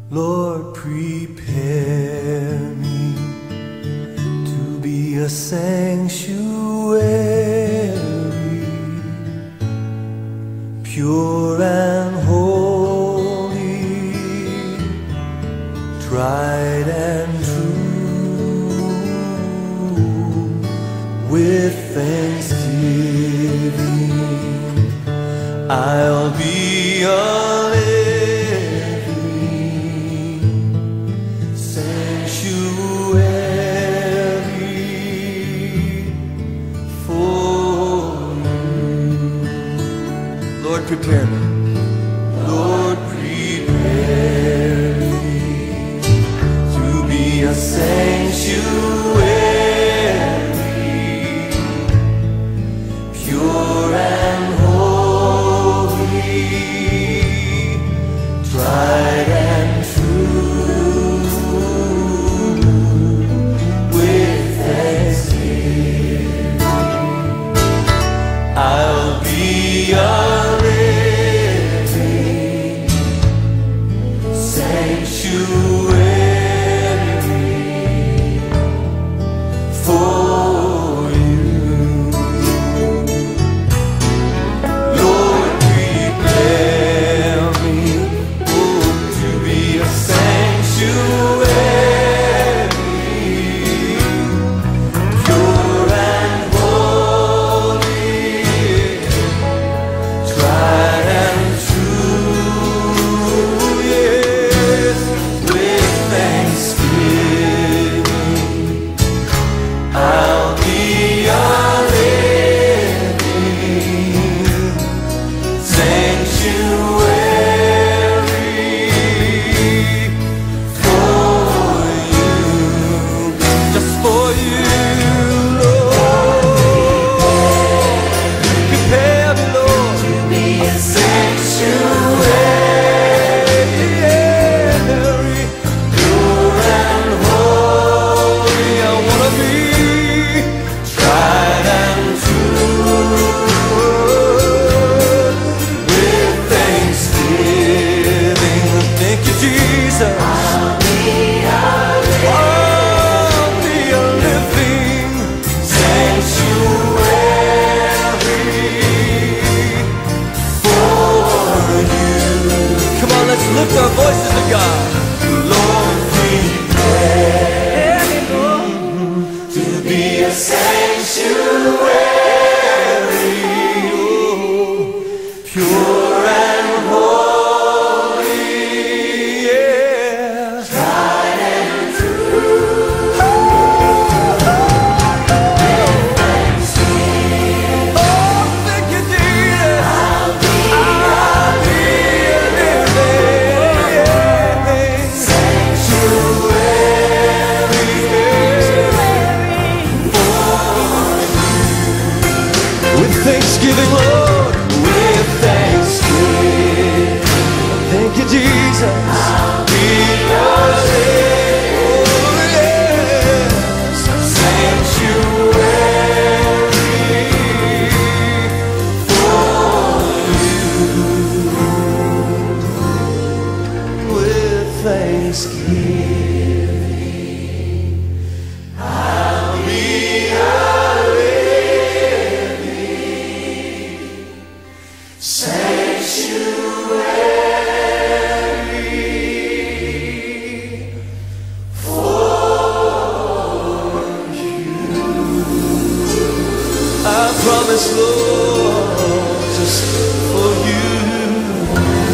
Lord, prepare me to be a sanctuary, pure and holy, tried and true, with thanksgiving I'll be a living sanctuary for you. Lord, prepare me. Lord, prepare me to be a sanctuary, pure and holy, tried and true, with thanksgiving I'll be a living sanctuary for you. Lord, prepare me to be a sanctuary, pure and holy, tried and true, yes, with thanksgiving I'll be a living sanctuary for you, just for you, Lord. Prepare me, Lord, to be a sanctuary, pure and holy. I wanna be tried and true, with thanksgiving. Thank you, Jesus. I'll be a living sanctuary for you. Come on, let's lift our voices to God. Lord, prepare me, Lord, to be a sanctuary, pure and holy, yeah, tried and true. Oh, thank you, Jesus. I'll be a living sanctuary with thanksgiving, Lord, with thanksgiving. Thank you, Jesus. I'll be a living, yes, sanctuary for you, with thanksgiving I'll be a living sanctuary for you. I promise, Lord, just for you.